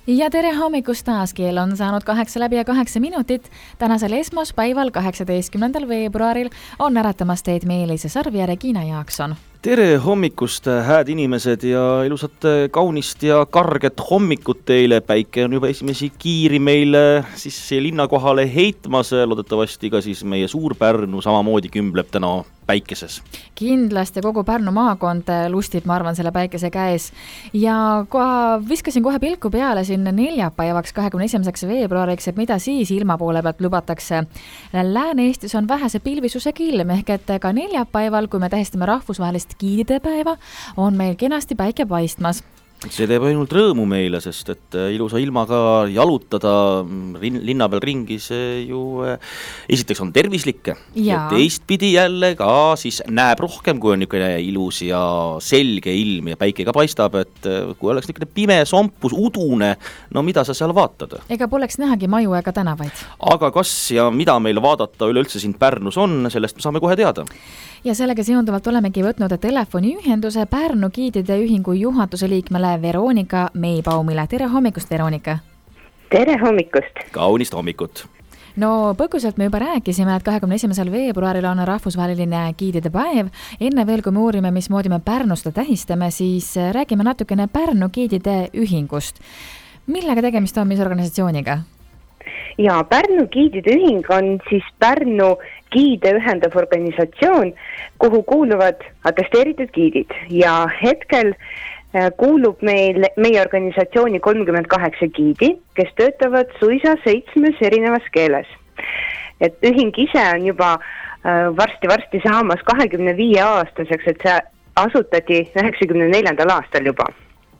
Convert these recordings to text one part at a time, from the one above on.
Ja tere hommikust taas, kell on saanud 8 läbi ja 8 minutit. Tänasel esmaspäival 18. veebruaril on äratamas teid Meelise Sarv ja Regina Jaakson. Tere hommikust, hääd inimesed ja ilusat kaunist ja karget hommikut teile. Päike on juba esimesi kiiri meil siis linna kohale heitmas. Loodetavasti ka siis meie Suur-Pärnu samamoodi kümbleb täna päikeses. Kindlasti kogu Pärnu maakond lustib, ma arvan, selle päikese käes. Ja viskasin kohe pilku peale siin neljapäevaks 21. veebruariks, et mida siis ilma poole pealt lubatakse. Lääne-Eestis on vähese pilvisusega ilm, ehk et ka neljapäeval, kui me tähistame rahvusvahelist giididepäeva, on meil kenasti päike paistmas. See teeb ainult rõõmu meile, sest et ilusa ilmaga jalutada linna peal ringi, see ju esiteks on tervislik ja teistpidi jälle ka siis näeb rohkem, kui on niisugune ilus ja selge ilm ja päike ka paistab, et kui oleks niisugune pime, sompus, udune, no mida sa seal vaatad? Ega poleks nähagi maju ega tänavaid. Aga kas ja mida meil vaadata üleüldse siin Pärnus on, sellest me saame kohe teada. Ja sellega seonduvalt olemegi võtnud telefoniühenduse Pärnu giidide ühingu juhatuse liikmele Veronika Meibaumile. Tere hommikust, Veronika! Tere hommikust! Kaunist hommikut! No põgusalt me juba rääkisime, et 21. veebruaril on rahvusvaheline giidide päev. Enne veel, kui me uurime, mismoodi me Pärnus seda tähistame, siis räägime natukene Pärnu giidide ühingust. Millega tegemist on, mis organisatsiooniga? Ja Pärnu giidide ühing on siis Pärnu giide ühendav organisatsioon, kuhu kuuluvad atesteeritud giidid ja hetkel kuulub meie organisatsiooni 38 giidi, kes töötavad suisa 7 erinevas keeles. Et ühing ise on juba varsti saamas 25 aastaseks, et see asutati 94. aastal juba.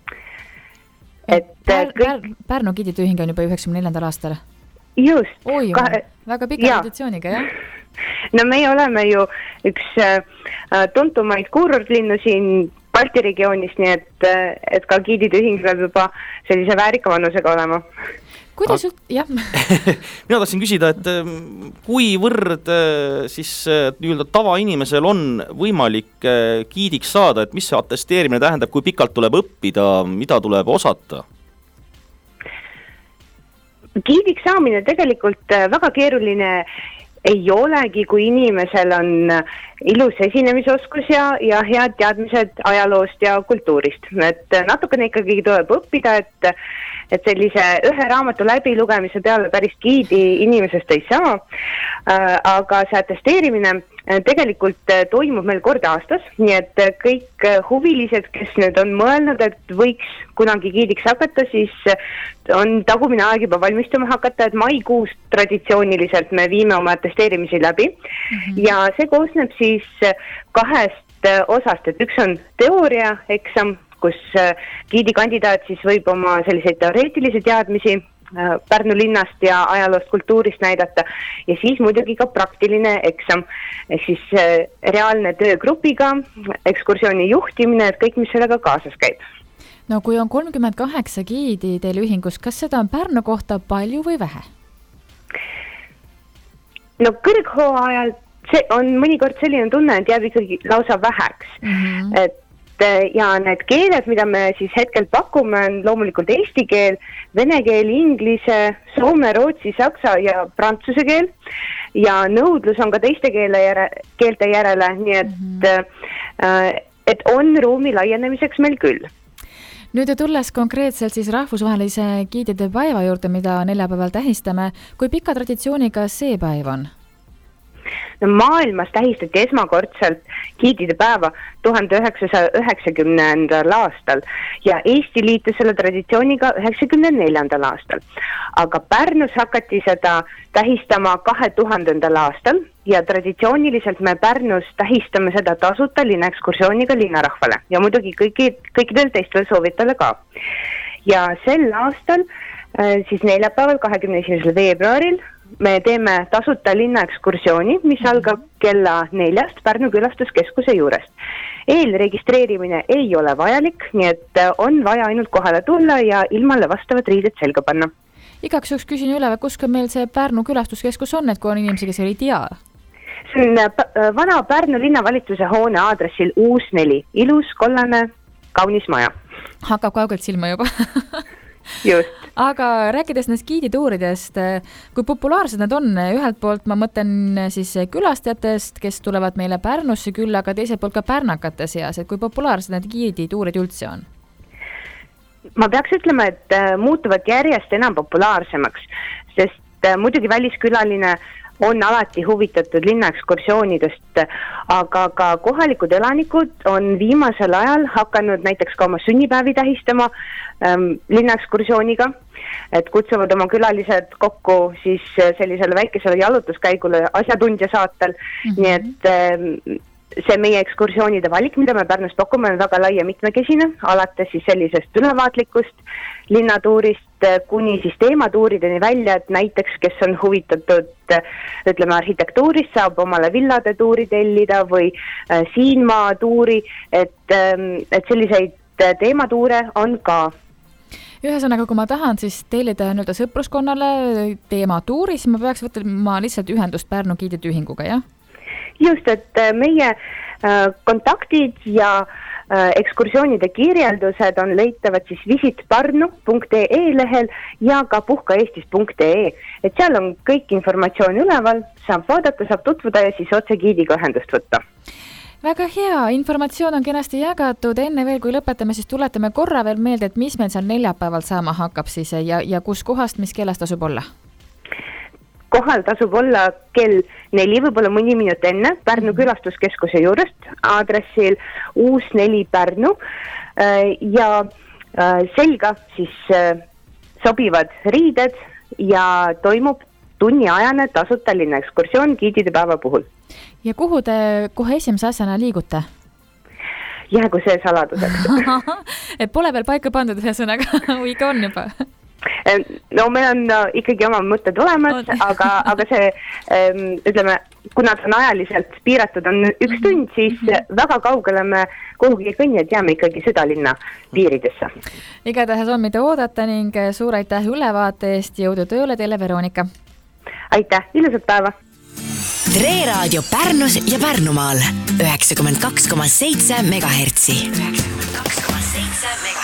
Pärnu giidide ühing on juba 94. aastal? Just. Oi, väga pika traditsiooniga, jah? No meie oleme ju üks tuntumaid kuurortlinnu siin Balti regioonis, nii et ka giidide ühing peab juba sellise väärika vanusega olema. Kuidas jah? Mina tahtsin küsida, et kuivõrd siis nii-öelda tavainimesel on võimalik giidiks saada, et mis see atesteerimine tähendab, kui pikalt tuleb õppida, mida tuleb osata? Giidiks saamine tegelikult väga keeruline ei olegi, kui inimesel on ilus esinemisoskus ja head teadmised ajaloost ja kultuurist. Et natukene ikkagi tuleb õppida, et sellise ühe raamatu läbilugemise peale päris giidi inimesest ei saa, aga see atesteerimine tegelikult toimub meil kord aastas, nii et kõik huvilised, kes nüüd on mõelnud, et võiks kunagi giidiks hakata, siis on tagumine aeg juba valmistuma hakata, et maikuus traditsiooniliselt me viime oma atesteerimisi läbi ja see koosneb siis 2 osast, et üks on teooriaeksam, kus giidikandidaat siis võib oma selliseid teoreetilisi teadmisi Pärnu linnast ja ajaloost kultuurist näidata ja siis muidugi ka praktiline eksam, ehk siis reaalne töö grupiga, ekskursiooni juhtimine, et kõik, mis sellega kaasas käib. No kui on 38 giidi teil ühingus, kas seda on Pärnu kohta palju või vähe? No kõrghooajal see on mõnikord selline tunne, et jääb ikkagi lausa väheks, ja need keeled, mida me siis hetkel pakume, on loomulikult eesti keel, vene keel, inglise, soome, rootsi, saksa ja prantsuse keel ja nõudlus on ka teiste keelte järele, nii et on ruumi laienemiseks meil küll. Nüüd tulles konkreetselt siis rahvusvahelise giidide päeva juurde, mida neljapäeval tähistame, kui pika traditsiooniga see päev on? No, maailmas tähistati esmakordselt giidide päeva 1990. aastal ja Eesti liitus selle traditsiooniga 94. aastal. Aga Pärnus hakati seda tähistama 2000. aastal ja traditsiooniliselt me Pärnus tähistame seda tasuta linnaekskursiooniga linnarahvale ja muidugi kõikidel teistel soovitele ka. Ja sel aastal, siis neljapäeval 21. veebruaril, me teeme tasuta linnaekskursiooni, mis algab kella 4 Pärnu külastuskeskuse juurest. Eelregistreerimine ei ole vajalik, nii et on vaja ainult kohale tulla ja ilmale vastavad riided selga panna. Igaks juhuks küsin üle, kus meil see Pärnu külastuskeskus on, et kui on inimesi, kes ei tea? See on vana Pärnu linnavalitsuse hoone aadressil Uus 4, ilus, kollane, kaunis maja. Hakkab kaugelt silma juba. Just. Aga rääkides nendest giidituuridest, kui populaarsed need on? Ühelt poolt ma mõtlen siis külastajatest, kes tulevad meile Pärnusse külla, aga teiselt poolt ka pärnakate seas, et kui populaarsed need giidituurid üldse on? Ma peaks ütlema, et muutuvad järjest enam populaarsemaks, sest muidugi väliskülaline on alati huvitatud linnaekskursioonidest, aga ka kohalikud elanikud on viimasel ajal hakanud näiteks ka oma sünnipäevi tähistama linnaekskursiooniga, et kutsuvad oma külalised kokku siis sellisele väikesele jalutuskäigule asjatundja saatel, nii et see meie ekskursioonide valik, mida me Pärnus pakume, on väga lai ja mitmekesine, alates siis sellisest ülevaatlikust linnatuurist kuni siis teematuurideni välja, et näiteks, kes on huvitatud, ütleme, arhitektuurist, saab omale villade tuuri tellida või siinmaa tuuri, et selliseid teematuure on ka. Ühesõnaga, kui ma tahan siis tellida nüüd sõpruskonnale teematuuri, siis ma peaks võtma lihtsalt ühendust Pärnu giidide ühinguga, jah? Just, et meie kontaktid ja ekskursioonide kirjeldused on leitavad siis visitparnu.ee lehel ja ka puhkaeestis.ee, et seal on kõik informatsioon üleval, saab vaadata, saab tutvuda ja siis otse giidiga ühendust võtta. Väga hea, informatsioon on kenasti jagatud, enne veel kui lõpetame, siis tuletame korra veel meelde, et mis meil seal neljapäeval saama hakkab siis ja kus kohast, mis kellast tasub olla? Kohal tasub olla kell 4, võib-olla mõni minut enne Pärnu külastuskeskuse juurest aadressil Uus 4 Pärnu ja selga siis sobivad riided ja toimub tunniajane tasuta linnaekskursioon giidide päeva puhul. Ja kuhu te kohe esimese asjana liigute? Jäägu see saladuseks. Et pole veel paika pandud ühesõnaga, või ikka on juba? No meil on ikkagi oma mõtted olemas, aga see, ütleme, kuna see on ajaliselt piiratud on 1 tund, siis väga kaugele me kuhugi kõnni, et jääme ikkagi südalinna piiridesse. Igatahes on mida oodata ning suur aitäh ülevaate eest, jõudu tööle teile, Veronika! Aitäh, ilusat päeva! Tre Raadio Pärnus ja Pärnumaal 92,7 MHz.